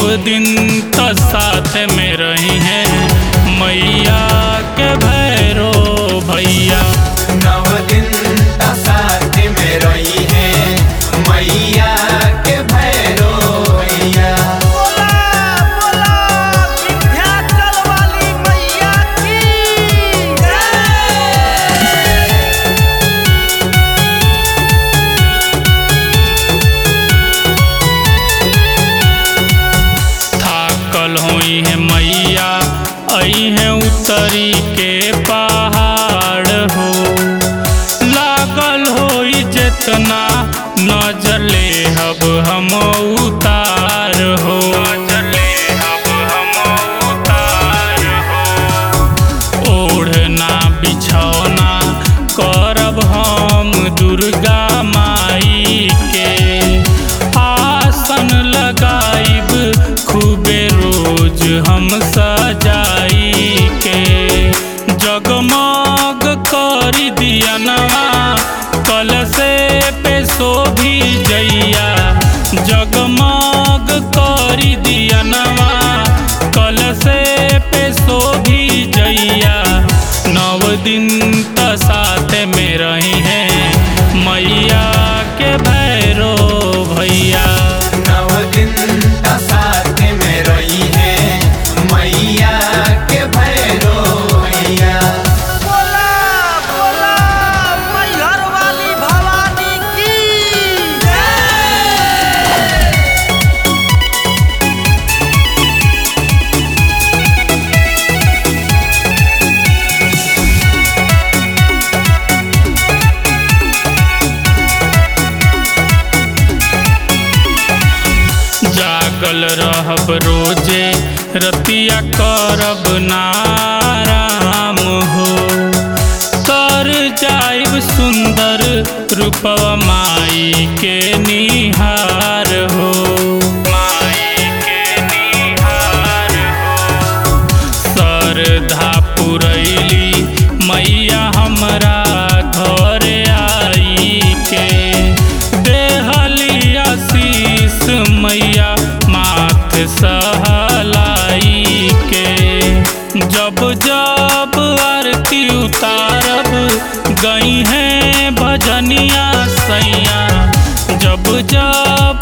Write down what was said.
दिन तो साथ में रही हैं मैया के भैरो भैया। 9 दिन तो साथ में रही हैं मैया के भैरो भैया। बोला बोला विंध्याचल वाली मैया की जय। थाकल हुई है मैया आई है उतरी के पहाड़ हो। लागल होई जितना नजर ले हब हम उतार हो। ओढ़ना बिछौना करब हम दुर्गा माई के। आसन लगाइब खूबे रोज हम सजाई के। जगमग करी दियनवा कलशे पे शोभी जइया। जगमग करी दियनवा कलशे पे शोभी जइया। 9 दिन तो साथ में रही हैं मैया के भैरो भैया। 9 दिन तो साथ में रही हैं मैया के भैरो भैया। बोला बोला मैहर वाली भवानी की जय। जागल रहब रोजे रतिया करब नाराम हो। कर जाइब सुंदर रूपवा माई के निहार हो। श्रद्धा पुरैली मैया हमरा घर आई के। देहली आशीष मैया माथ सहलाई के। जब जब आरती उतारब गई हैं भजनिया सैया। जब जब